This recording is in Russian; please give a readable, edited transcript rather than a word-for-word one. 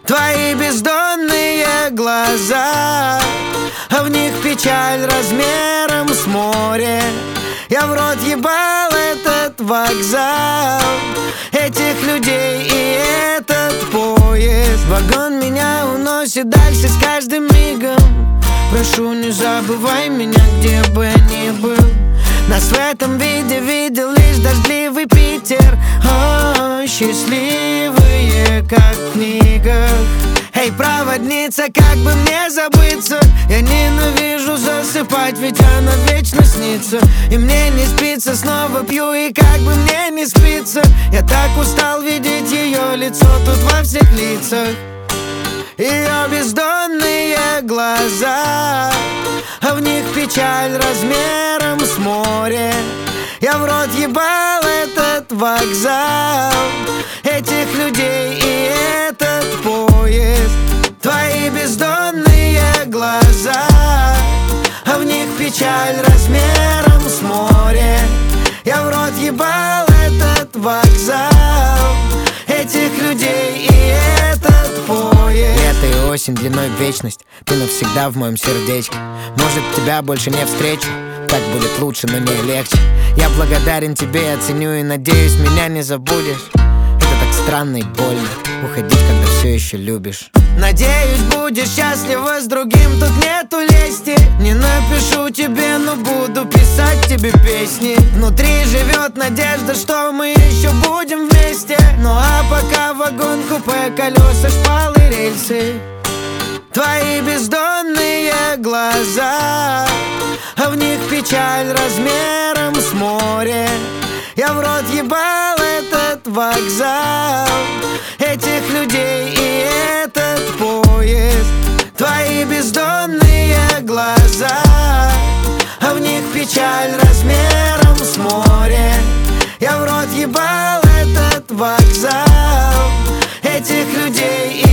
Твои бездонные глаза, а в них печаль размером с море. Я в рот ебал этот вокзал, этих людей и этот поезд. Вагон меня уносит дальше с каждым мигом. Прошу, не забывай меня, где бы я ни был. Нас в этом виде видел лишь дождливый Питер. О, счастливые, как в книгах. Эй, проводница, как бы мне забыться? Я ненавижу засыпать, ведь она вечно снится. И мне не спится, снова пью, и как бы мне не спится. Я так устал видеть ее лицо тут во всех лицах. Ее бездонные глаза, а в них печаль размером с море. Я в рот ебал этот вокзал, этих людей и этот поезд. Твои бездонные глаза, а в них печаль размером с море. Я в рот ебал этот вокзал, этих людей и этот поезд. Лето и осень длиной в вечность, ты навсегда в моем сердечке. Может, тебя больше не встречу, так будет лучше, но не легче. Я благодарен тебе, я ценю и надеюсь, меня не забудешь. Это так странно и больно, уходить, когда все еще любишь. Надеюсь, будешь счастлива с другим, тут нету лести. Не напишу тебе, но буду писать тебе песни. Внутри живет надежда, что мы еще будем вместе. Ну а пока вагон, купе, колеса, шпалы, рельсы. Твои бездонные глаза, а в них печаль размером с море. Я в рот ебал этот вокзал, этих людей и этот поезд. Твои бездонные глаза, а в них печаль размером с море. Я в рот ебал этот вокзал, этих людей и